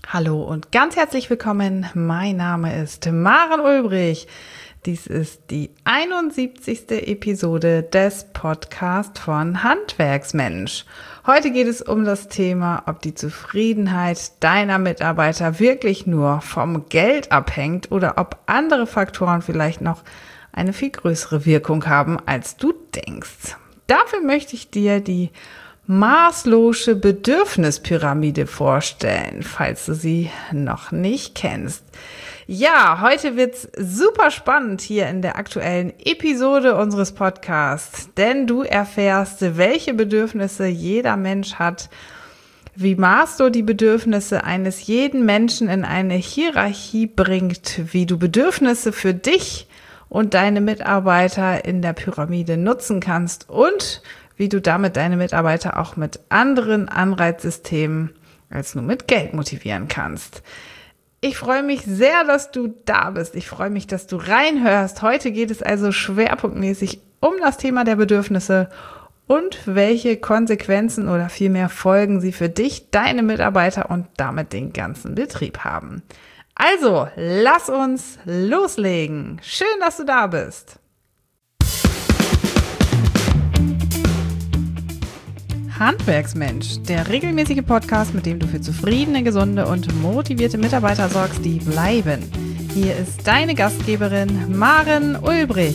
Hallo und ganz herzlich willkommen. Mein Name ist Maren Ulbrich. Dies ist die 71. Episode des Podcasts von Handwerksmensch. Heute geht es um das Thema, ob die Zufriedenheit deiner Mitarbeiter wirklich nur vom Geld abhängt oder ob andere Faktoren vielleicht noch eine viel größere Wirkung haben, als du denkst. Dafür möchte ich dir die Maslow'sche Bedürfnispyramide vorstellen, falls du sie noch nicht kennst. Ja, heute wird's super spannend hier in der aktuellen Episode unseres Podcasts, denn du erfährst, welche Bedürfnisse jeder Mensch hat, wie Maslow die Bedürfnisse eines jeden Menschen in eine Hierarchie bringt, wie du Bedürfnisse für dich und deine Mitarbeiter in der Pyramide nutzen kannst und wie du damit deine Mitarbeiter auch mit anderen Anreizsystemen als nur mit Geld motivieren kannst. Ich freue mich sehr, dass du da bist. Ich freue mich, dass du reinhörst. Heute geht es also schwerpunktmäßig um das Thema der Bedürfnisse und welche Konsequenzen oder vielmehr Folgen sie für dich, deine Mitarbeiter und damit den ganzen Betrieb haben. Also, lass uns loslegen. Schön, dass du da bist. Handwerksmensch, der regelmäßige Podcast, mit dem du für zufriedene, gesunde und motivierte Mitarbeiter sorgst, die bleiben. Hier ist deine Gastgeberin Maren Ulbrich.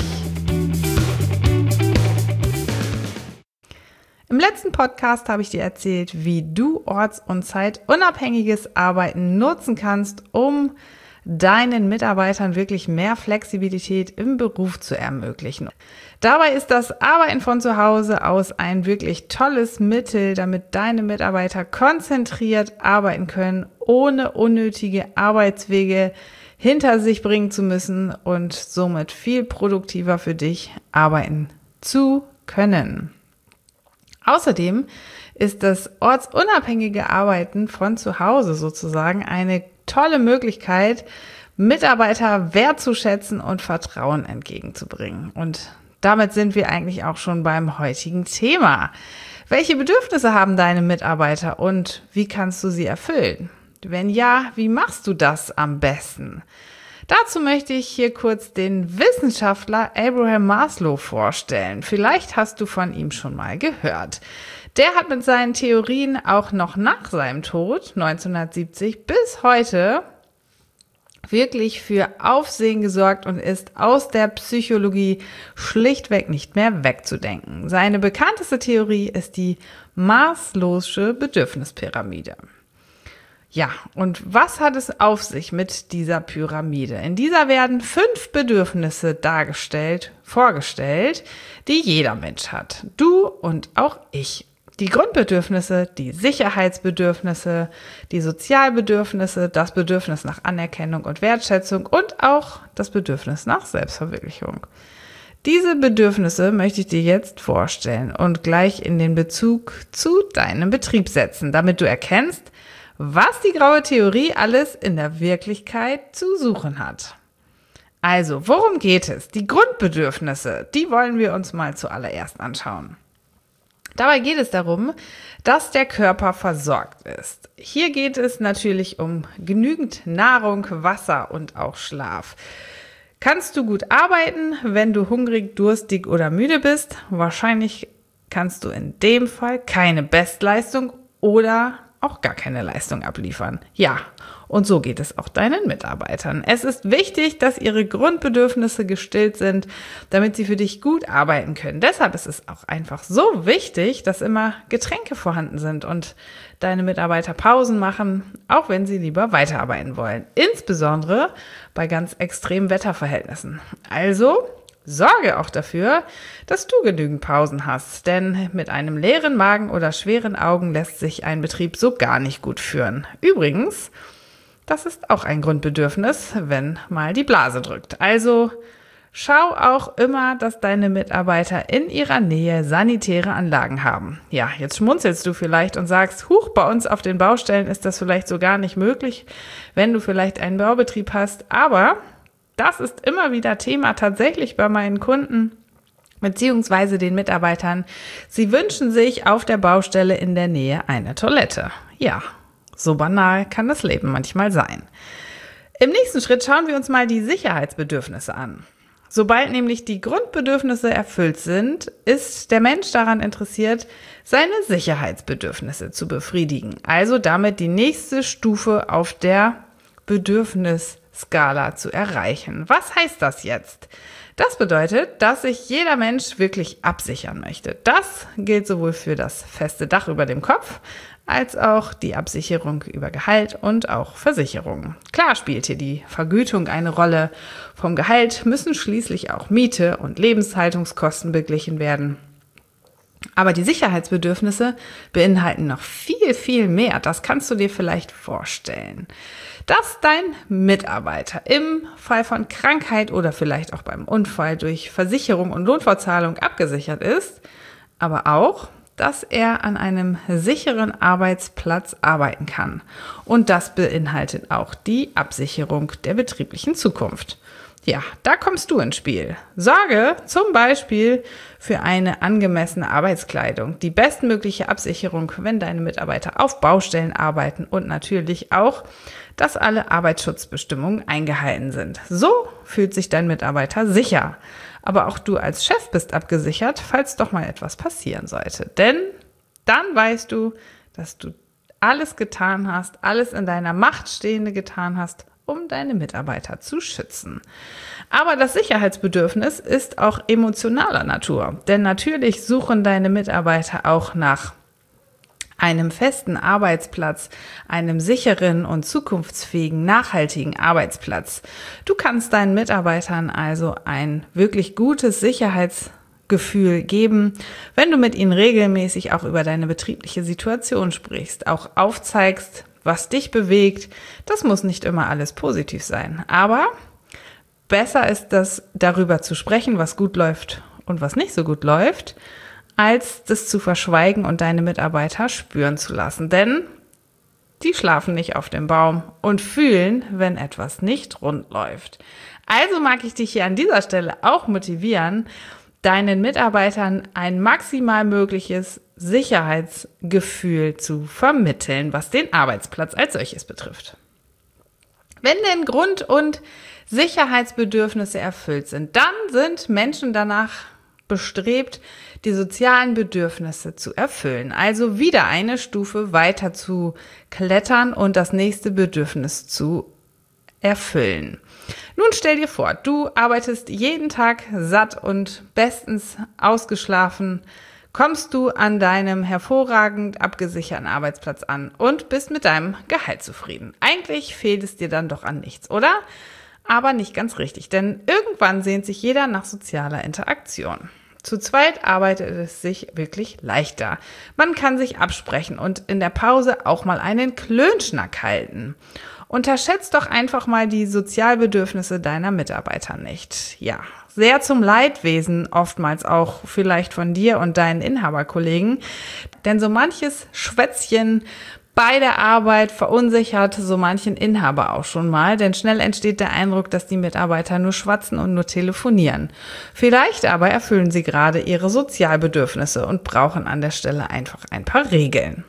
Im letzten Podcast habe ich dir erzählt, wie du orts- und zeitunabhängiges Arbeiten nutzen kannst, um deinen Mitarbeitern wirklich mehr Flexibilität im Beruf zu ermöglichen. Dabei ist das Arbeiten von zu Hause aus ein wirklich tolles Mittel, damit deine Mitarbeiter konzentriert arbeiten können, ohne unnötige Arbeitswege hinter sich bringen zu müssen und somit viel produktiver für dich arbeiten zu können. Außerdem ist das ortsunabhängige Arbeiten von zu Hause sozusagen eine tolle Möglichkeit, Mitarbeiter wertzuschätzen und Vertrauen entgegenzubringen. Und damit sind wir eigentlich auch schon beim heutigen Thema. Welche Bedürfnisse haben deine Mitarbeiter und wie kannst du sie erfüllen? Wenn ja, wie machst du das am besten? Dazu möchte ich hier kurz den Wissenschaftler Abraham Maslow vorstellen. Vielleicht hast du von ihm schon mal gehört. Der hat mit seinen Theorien auch noch nach seinem Tod 1970 bis heute wirklich für Aufsehen gesorgt und ist aus der Psychologie schlichtweg nicht mehr wegzudenken. Seine bekannteste Theorie ist die Maslow'sche Bedürfnispyramide. Ja, und was hat es auf sich mit dieser Pyramide? In dieser werden 5 Bedürfnisse vorgestellt, die jeder Mensch hat. Du und auch ich. Die Grundbedürfnisse, die Sicherheitsbedürfnisse, die Sozialbedürfnisse, das Bedürfnis nach Anerkennung und Wertschätzung und auch das Bedürfnis nach Selbstverwirklichung. Diese Bedürfnisse möchte ich dir jetzt vorstellen und gleich in den Bezug zu deinem Betrieb setzen, damit du erkennst, was die graue Theorie alles in der Wirklichkeit zu suchen hat. Also, worum geht es? Die Grundbedürfnisse, die wollen wir uns mal zuallererst anschauen. Dabei geht es darum, dass der Körper versorgt ist. Hier geht es natürlich um genügend Nahrung, Wasser und auch Schlaf. Kannst du gut arbeiten, wenn du hungrig, durstig oder müde bist? Wahrscheinlich kannst du in dem Fall keine Bestleistung oder auch gar keine Leistung abliefern. Ja, und so geht es auch deinen Mitarbeitern. Es ist wichtig, dass ihre Grundbedürfnisse gestillt sind, damit sie für dich gut arbeiten können. Deshalb ist es auch einfach so wichtig, dass immer Getränke vorhanden sind und deine Mitarbeiter Pausen machen, auch wenn sie lieber weiterarbeiten wollen. Insbesondere bei ganz extremen Wetterverhältnissen. Also sorge auch dafür, dass du genügend Pausen hast, denn mit einem leeren Magen oder schweren Augen lässt sich ein Betrieb so gar nicht gut führen. Übrigens, das ist auch ein Grundbedürfnis, wenn mal die Blase drückt. Also schau auch immer, dass deine Mitarbeiter in ihrer Nähe sanitäre Anlagen haben. Ja, jetzt schmunzelst du vielleicht und sagst, huch, bei uns auf den Baustellen ist das vielleicht so gar nicht möglich, wenn du vielleicht einen Baubetrieb hast, aber das ist immer wieder Thema tatsächlich bei meinen Kunden beziehungsweise den Mitarbeitern. Sie wünschen sich auf der Baustelle in der Nähe eine Toilette. Ja, So banal kann das Leben manchmal sein. Im nächsten Schritt schauen wir uns mal die Sicherheitsbedürfnisse an. Sobald nämlich die Grundbedürfnisse erfüllt sind, ist der Mensch daran interessiert, seine Sicherheitsbedürfnisse zu befriedigen. Also damit die nächste Stufe auf der Bedürfnisskala zu erreichen. Was heißt das jetzt? Das bedeutet, dass sich jeder Mensch wirklich absichern möchte. Das gilt sowohl für das feste Dach über dem Kopf, als auch die Absicherung über Gehalt und auch Versicherungen. Klar spielt hier die Vergütung eine Rolle. Vom Gehalt müssen schließlich auch Miete und Lebenshaltungskosten beglichen werden. Aber die Sicherheitsbedürfnisse beinhalten noch viel, viel mehr. Das kannst du dir vielleicht vorstellen. Dass dein Mitarbeiter im Fall von Krankheit oder vielleicht auch beim Unfall durch Versicherung und Lohnfortzahlung abgesichert ist, aber auch, dass er an einem sicheren Arbeitsplatz arbeiten kann. Und das beinhaltet auch die Absicherung der betrieblichen Zukunft. Ja, da kommst du ins Spiel. Sorge zum Beispiel für eine angemessene Arbeitskleidung, die bestmögliche Absicherung, wenn deine Mitarbeiter auf Baustellen arbeiten und natürlich auch, dass alle Arbeitsschutzbestimmungen eingehalten sind. So fühlt sich dein Mitarbeiter sicher. Aber auch du als Chef bist abgesichert, falls doch mal etwas passieren sollte. Denn dann weißt du, dass du alles getan hast, alles in deiner Macht Stehende getan hast, um deine Mitarbeiter zu schützen. Aber das Sicherheitsbedürfnis ist auch emotionaler Natur. Denn natürlich suchen deine Mitarbeiter auch nach einem festen Arbeitsplatz, einem sicheren und zukunftsfähigen, nachhaltigen Arbeitsplatz. Du kannst deinen Mitarbeitern also ein wirklich gutes Sicherheitsgefühl geben, wenn du mit ihnen regelmäßig auch über deine betriebliche Situation sprichst, auch aufzeigst, was dich bewegt. Das muss nicht immer alles positiv sein, aber besser ist es, darüber zu sprechen, was gut läuft und was nicht so gut läuft, als das zu verschweigen und deine Mitarbeiter spüren zu lassen. Denn die schlafen nicht auf dem Baum und fühlen, wenn etwas nicht rund läuft. Also mag ich dich hier an dieser Stelle auch motivieren, deinen Mitarbeitern ein maximal mögliches Sicherheitsgefühl zu vermitteln, was den Arbeitsplatz als solches betrifft. Wenn denn Grund- und Sicherheitsbedürfnisse erfüllt sind, dann sind Menschen danach bestrebt, die sozialen Bedürfnisse zu erfüllen. Also wieder eine Stufe weiter zu klettern und das nächste Bedürfnis zu erfüllen. Nun stell dir vor, du arbeitest jeden Tag satt und bestens ausgeschlafen, kommst du an deinem hervorragend abgesicherten Arbeitsplatz an und bist mit deinem Gehalt zufrieden. Eigentlich fehlt es dir dann doch an nichts, oder? Aber nicht ganz richtig, denn irgendwann sehnt sich jeder nach sozialer Interaktion. Zu zweit arbeitet es sich wirklich leichter. Man kann sich absprechen und in der Pause auch mal einen Klönschnack halten. Unterschätzt doch einfach mal die Sozialbedürfnisse deiner Mitarbeiter nicht. Ja, sehr zum Leidwesen oftmals auch vielleicht von dir und deinen Inhaberkollegen. Denn so manches Schwätzchen bei der Arbeit verunsichert so manchen Inhaber auch schon mal, denn schnell entsteht der Eindruck, dass die Mitarbeiter nur schwatzen und nur telefonieren. Vielleicht aber erfüllen sie gerade ihre Sozialbedürfnisse und brauchen an der Stelle einfach ein paar Regeln.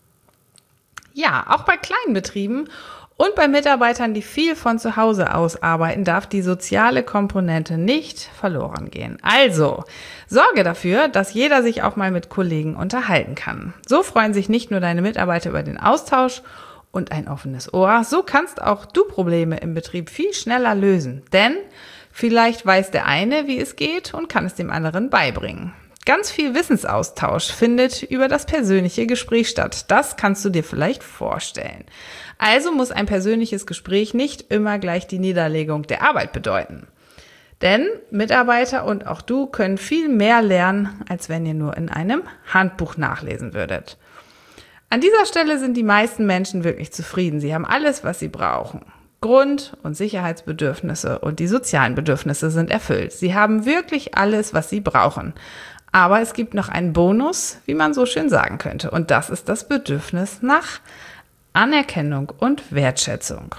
Ja, auch bei kleinen Betrieben und bei Mitarbeitern, die viel von zu Hause aus arbeiten, darf die soziale Komponente nicht verloren gehen. Also, sorge dafür, dass jeder sich auch mal mit Kollegen unterhalten kann. So freuen sich nicht nur deine Mitarbeiter über den Austausch und ein offenes Ohr, so kannst auch du Probleme im Betrieb viel schneller lösen. Denn vielleicht weiß der eine, wie es geht und kann es dem anderen beibringen. Ganz viel Wissensaustausch findet über das persönliche Gespräch statt. Das kannst du dir vielleicht vorstellen. Also muss ein persönliches Gespräch nicht immer gleich die Niederlegung der Arbeit bedeuten. Denn Mitarbeiter und auch du können viel mehr lernen, als wenn ihr nur in einem Handbuch nachlesen würdet. An dieser Stelle sind die meisten Menschen wirklich zufrieden. Sie haben alles, was sie brauchen. Grund- und Sicherheitsbedürfnisse und die sozialen Bedürfnisse sind erfüllt. Sie haben wirklich alles, was sie brauchen. Aber es gibt noch einen Bonus, wie man so schön sagen könnte. Und das ist das Bedürfnis nach Anerkennung und Wertschätzung.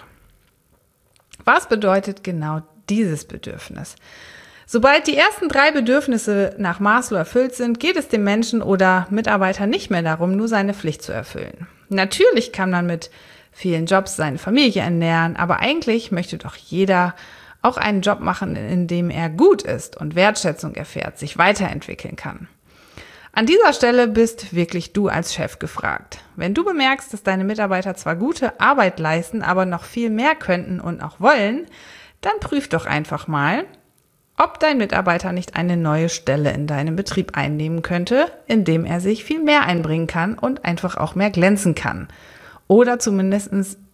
Was bedeutet genau dieses Bedürfnis? Sobald die ersten 3 Bedürfnisse nach Maslow erfüllt sind, geht es dem Menschen oder Mitarbeiter nicht mehr darum, nur seine Pflicht zu erfüllen. Natürlich kann man mit vielen Jobs seine Familie ernähren, aber eigentlich möchte doch jeder auch einen Job machen, in dem er gut ist und Wertschätzung erfährt, sich weiterentwickeln kann. An dieser Stelle bist wirklich du als Chef gefragt. Wenn du bemerkst, dass deine Mitarbeiter zwar gute Arbeit leisten, aber noch viel mehr könnten und auch wollen, dann prüf doch einfach mal, ob dein Mitarbeiter nicht eine neue Stelle in deinem Betrieb einnehmen könnte, indem er sich viel mehr einbringen kann und einfach auch mehr glänzen kann. Oder zumindest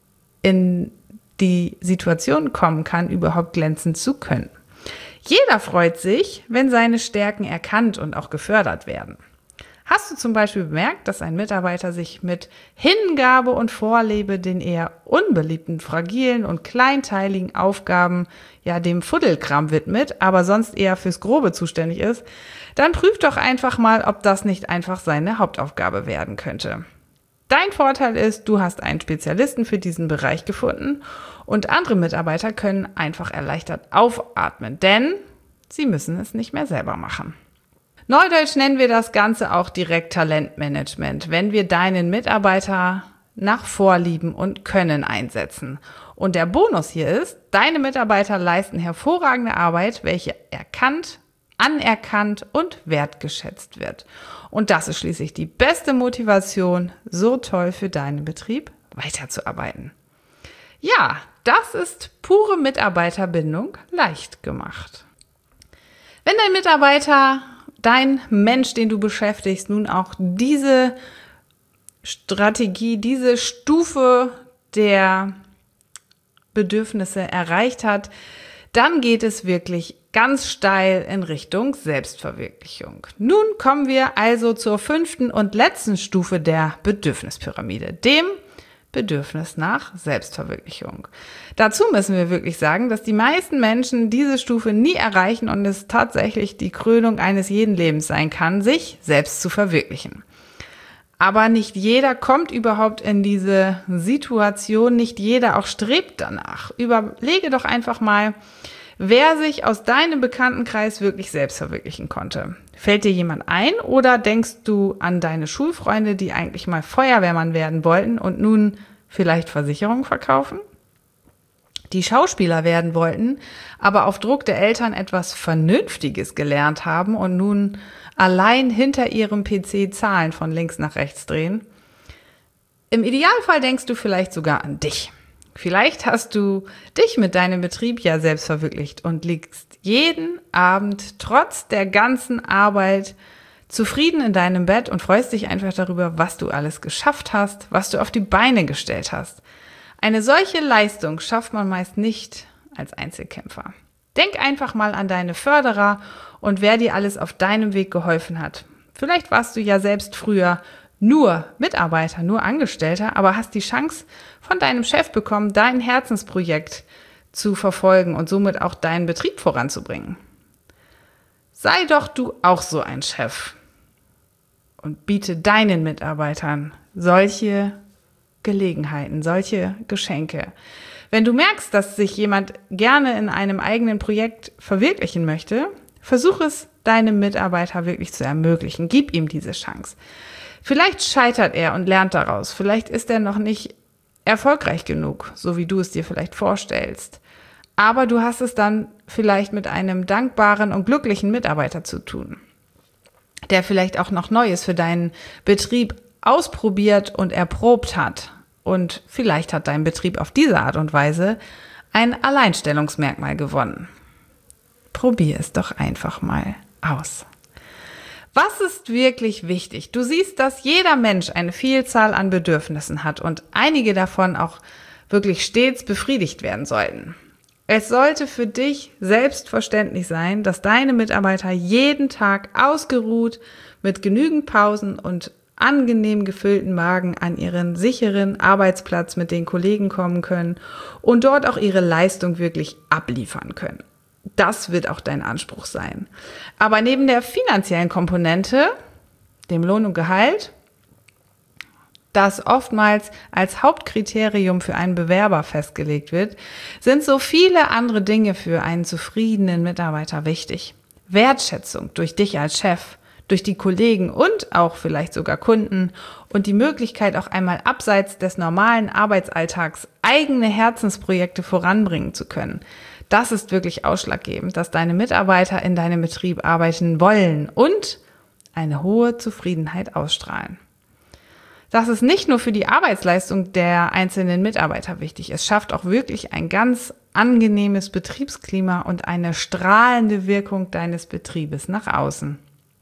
in die Situation kommen kann, überhaupt glänzen zu können. Jeder freut sich, wenn seine Stärken erkannt und auch gefördert werden. Hast du zum Beispiel bemerkt, dass ein Mitarbeiter sich mit Hingabe und Vorliebe den eher unbeliebten, fragilen und kleinteiligen Aufgaben, ja dem Fuddelkram widmet, aber sonst eher fürs Grobe zuständig ist, dann prüf doch einfach mal, ob das nicht einfach seine Hauptaufgabe werden könnte. Dein Vorteil ist, du hast einen Spezialisten für diesen Bereich gefunden und andere Mitarbeiter können einfach erleichtert aufatmen, denn sie müssen es nicht mehr selber machen. Neudeutsch nennen wir das Ganze auch direkt Talentmanagement, wenn wir deinen Mitarbeiter nach Vorlieben und Können einsetzen. Und der Bonus hier ist, deine Mitarbeiter leisten hervorragende Arbeit, welche erkannt, anerkannt und wertgeschätzt wird. Und das ist schließlich die beste Motivation, so toll für deinen Betrieb weiterzuarbeiten. Ja, das ist pure Mitarbeiterbindung leicht gemacht. Wenn dein Mitarbeiter, dein Mensch, den du beschäftigst, nun auch diese Strategie, diese Stufe der Bedürfnisse erreicht hat, dann geht es wirklich ganz steil in Richtung Selbstverwirklichung. Nun kommen wir also zur 5. und letzten Stufe der Bedürfnispyramide, dem Bedürfnis nach Selbstverwirklichung. Dazu müssen wir wirklich sagen, dass die meisten Menschen diese Stufe nie erreichen und es tatsächlich die Krönung eines jeden Lebens sein kann, sich selbst zu verwirklichen. Aber nicht jeder kommt überhaupt in diese Situation, nicht jeder auch strebt danach. Überlege doch einfach mal, wer sich aus deinem Bekanntenkreis wirklich selbst verwirklichen konnte. Fällt dir jemand ein oder denkst du an deine Schulfreunde, die eigentlich mal Feuerwehrmann werden wollten und nun vielleicht Versicherungen verkaufen? Die Schauspieler werden wollten, aber auf Druck der Eltern etwas Vernünftiges gelernt haben und nun allein hinter ihrem PC Zahlen von links nach rechts drehen. Im Idealfall denkst du vielleicht sogar an dich. Vielleicht hast du dich mit deinem Betrieb ja selbst verwirklicht und liegst jeden Abend trotz der ganzen Arbeit zufrieden in deinem Bett und freust dich einfach darüber, was du alles geschafft hast, was du auf die Beine gestellt hast. Eine solche Leistung schafft man meist nicht als Einzelkämpfer. Denk einfach mal an deine Förderer und wer dir alles auf deinem Weg geholfen hat. Vielleicht warst du ja selbst früher nur Mitarbeiter, nur Angestellter, aber hast die Chance von deinem Chef bekommen, dein Herzensprojekt zu verfolgen und somit auch deinen Betrieb voranzubringen. Sei doch du auch so ein Chef und biete deinen Mitarbeitern solche Gelegenheiten, solche Geschenke. Wenn du merkst, dass sich jemand gerne in einem eigenen Projekt verwirklichen möchte, versuch es deinem Mitarbeiter wirklich zu ermöglichen. Gib ihm diese Chance. Vielleicht scheitert er und lernt daraus. Vielleicht ist er noch nicht erfolgreich genug, so wie du es dir vielleicht vorstellst. Aber du hast es dann vielleicht mit einem dankbaren und glücklichen Mitarbeiter zu tun, der vielleicht auch noch Neues für deinen Betrieb ausprobiert und erprobt hat. Und vielleicht hat dein Betrieb auf diese Art und Weise ein Alleinstellungsmerkmal gewonnen. Probier es doch einfach mal aus. Was ist wirklich wichtig? Du siehst, dass jeder Mensch eine Vielzahl an Bedürfnissen hat und einige davon auch wirklich stets befriedigt werden sollten. Es sollte für dich selbstverständlich sein, dass deine Mitarbeiter jeden Tag ausgeruht, mit genügend Pausen und angenehm gefüllten Magen an ihren sicheren Arbeitsplatz mit den Kollegen kommen können und dort auch ihre Leistung wirklich abliefern können. Das wird auch dein Anspruch sein. Aber neben der finanziellen Komponente, dem Lohn und Gehalt, das oftmals als Hauptkriterium für einen Bewerber festgelegt wird, sind so viele andere Dinge für einen zufriedenen Mitarbeiter wichtig. Wertschätzung durch dich als Chef, durch die Kollegen und auch vielleicht sogar Kunden und die Möglichkeit, auch einmal abseits des normalen Arbeitsalltags eigene Herzensprojekte voranbringen zu können. Das ist wirklich ausschlaggebend, dass deine Mitarbeiter in deinem Betrieb arbeiten wollen und eine hohe Zufriedenheit ausstrahlen. Das ist nicht nur für die Arbeitsleistung der einzelnen Mitarbeiter wichtig. Es schafft auch wirklich ein ganz angenehmes Betriebsklima und eine strahlende Wirkung deines Betriebes nach außen.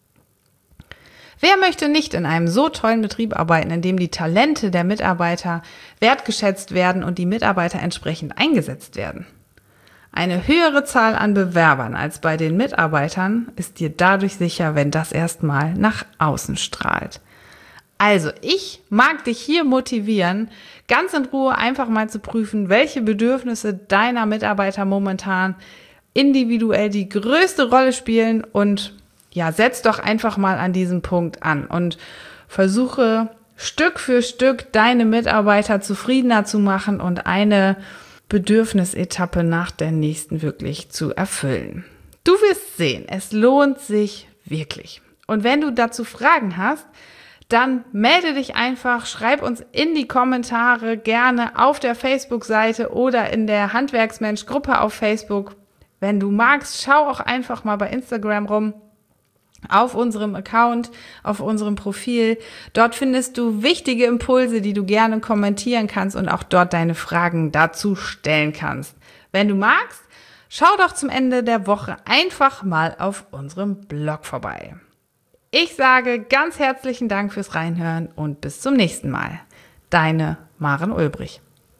Wer möchte nicht in einem so tollen Betrieb arbeiten, in dem die Talente der Mitarbeiter wertgeschätzt werden und die Mitarbeiter entsprechend eingesetzt werden? Eine höhere Zahl an Bewerbern als bei den Mitarbeitern ist dir dadurch sicher, wenn das erstmal nach außen strahlt. Also, ich mag dich hier motivieren, ganz in Ruhe einfach mal zu prüfen, welche Bedürfnisse deiner Mitarbeiter momentan individuell die größte Rolle spielen und ja, setz doch einfach mal an diesem Punkt an und versuche Stück für Stück deine Mitarbeiter zufriedener zu machen und eine Bedürfnisetappe nach der nächsten wirklich zu erfüllen. Du wirst sehen, es lohnt sich wirklich. Und wenn du dazu Fragen hast, dann melde dich einfach, schreib uns in die Kommentare gerne auf der Facebook-Seite oder in der Handwerksmensch-Gruppe auf Facebook. Wenn du magst, schau auch einfach mal bei Instagram rum. Auf unserem Account, auf unserem Profil. Dort findest du wichtige Impulse, die du gerne kommentieren kannst und auch dort deine Fragen dazu stellen kannst. Wenn du magst, schau doch zum Ende der Woche einfach mal auf unserem Blog vorbei. Ich sage ganz herzlichen Dank fürs Reinhören und bis zum nächsten Mal. Deine Maren Ulbrich.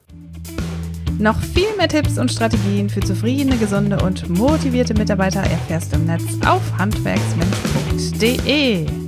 Noch viel mehr Tipps und Strategien für zufriedene, gesunde und motivierte Mitarbeiter erfährst du im Netz auf handwerksmensch.de.